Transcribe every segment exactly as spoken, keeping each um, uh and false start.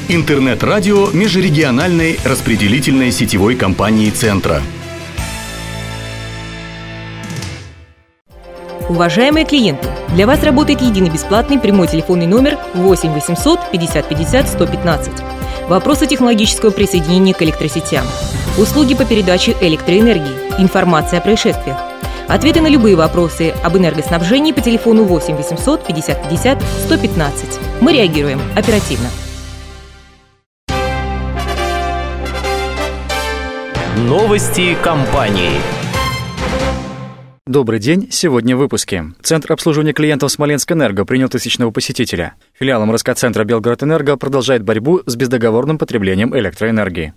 Интернет-радио межрегиональной распределительной сетевой компании «Центра». Уважаемые клиенты, для вас работает единый бесплатный прямой телефонный номер восемь восемьсот пятьдесят пятьдесят сто пятнадцать. Вопросы технологического присоединения к электросетям, услуги по передаче электроэнергии, информация о происшествиях. Ответы на любые вопросы об энергоснабжении по телефону восемь восемьсот пятьдесят пятьдесят сто пятнадцать. Мы реагируем оперативно. Новости компании. Добрый день. Сегодня в выпуске. Центр обслуживания клиентов Смоленскэнерго принял тысячного посетителя. Филиал эм эр эс ка-центра Белгородэнерго продолжает борьбу с бездоговорным потреблением электроэнергии.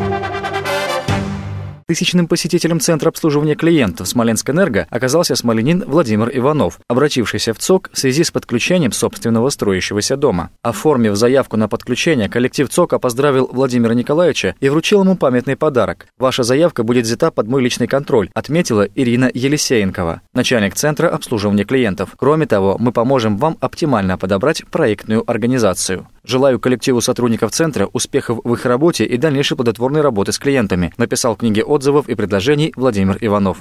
Тысячным посетителем Центра обслуживания клиентов Смоленскэнерго оказался смолянин Владимир Иванов, обратившийся в ЦОК в связи с подключением собственного строящегося дома. Оформив заявку на подключение, коллектив ЦОКа поздравил Владимира Николаевича и вручил ему памятный подарок. «Ваша заявка будет взята под мой личный контроль», отметила Ирина Елисеенкова, начальник Центра обслуживания клиентов. Кроме того, мы поможем вам оптимально подобрать проектную организацию. Желаю коллективу сотрудников Центра успехов в их работе и дальнейшей плодотворной работы с клиентами, написал в книге отзывов и предложений Владимир Иванов.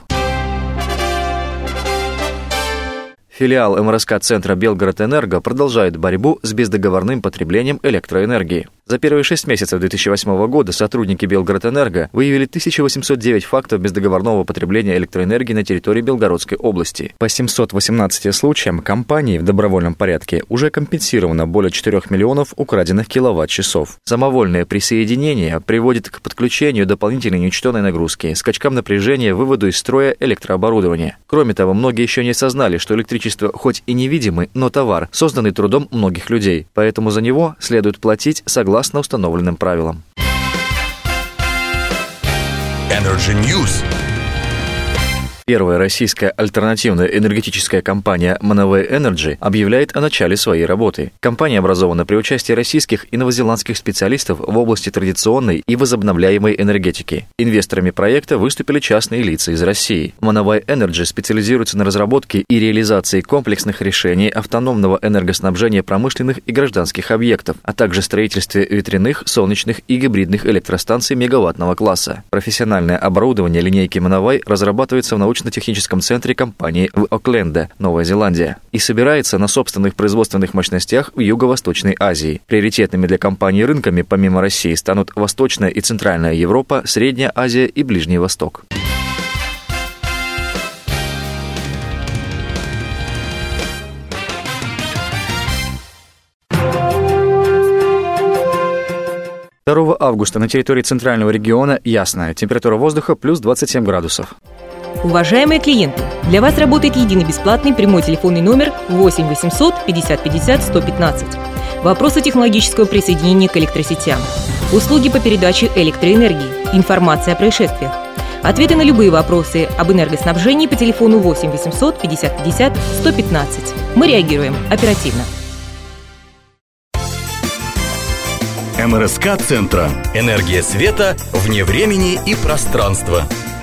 Филиал эм эр эс ка-центра Белгородэнерго продолжает борьбу с бездоговорным потреблением электроэнергии. За первые шесть месяцев две тысячи восьмого года сотрудники Белгородэнерго выявили тысяча восемьсот девять фактов бездоговорного потребления электроэнергии на территории Белгородской области. По семьсот восемнадцати случаям компании в добровольном порядке уже компенсировано более четырёх миллионов украденных киловатт-часов. Самовольное присоединение приводит к подключению дополнительной неучтенной нагрузки, скачкам напряжения, выводу из строя электрооборудования. Кроме того, многие еще не осознали, что электричество хоть и невидимый, но товар, созданный трудом многих людей, поэтому за него следует платить согласно согласно установленным правилам. Energy News. Первая российская альтернативная энергетическая компания Manaway Energy объявляет о начале своей работы. Компания образована при участии российских и новозеландских специалистов в области традиционной и возобновляемой энергетики. Инвесторами проекта выступили частные лица из России. Manaway Energy специализируется на разработке и реализации комплексных решений автономного энергоснабжения промышленных и гражданских объектов, а также строительстве ветряных, солнечных и гибридных электростанций мегаваттного класса. Профессиональное оборудование линейки Manaway разрабатывается в научном научно-техническом центре компании в Окленде, Новая Зеландия, и собирается на собственных производственных мощностях в Юго-Восточной Азии. Приоритетными для компании рынками помимо России станут Восточная и Центральная Европа, Средняя Азия и Ближний Восток. второго августа на территории Центрального региона ясная. Температура воздуха плюс двадцать семь градусов. Уважаемые клиенты, для вас работает единый бесплатный прямой телефонный номер восемь восемьсот пятьдесят пятьдесят сто пятнадцать. Вопросы технологического присоединения к электросетям, услуги по передаче электроэнергии, информация о происшествиях. Ответы на любые вопросы об энергоснабжении по телефону восемь восемьсот пятьдесят пятьдесят сто пятнадцать. Мы реагируем оперативно. эм эр эс ка-центра. Энергия света вне времени и пространства.